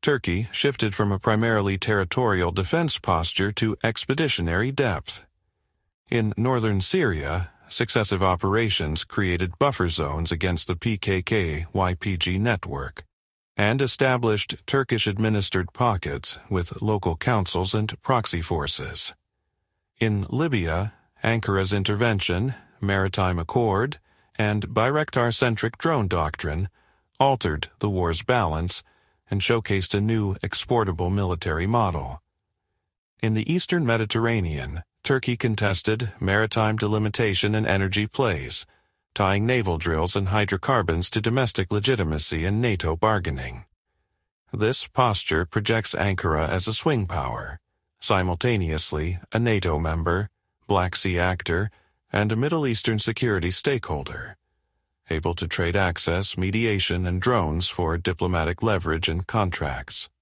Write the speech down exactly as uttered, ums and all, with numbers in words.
Turkey shifted from a primarily territorial defense posture to expeditionary depth. In northern Syria, successive operations created buffer zones against the P K K Y P G network and established Turkish-administered pockets with local councils and proxy forces. In Libya, Ankara's intervention, maritime accord, and Bayraktar-centric drone doctrine altered the war's balance and showcased a new exportable military model. In the eastern Mediterranean, Turkey contested maritime delimitation and energy plays, tying naval drills and hydrocarbons to domestic legitimacy and NATO bargaining. This posture projects Ankara as a swing power, simultaneously a NATO member, Black Sea actor, and a Middle Eastern security stakeholder, able to trade access, mediation, and drones for diplomatic leverage and contracts.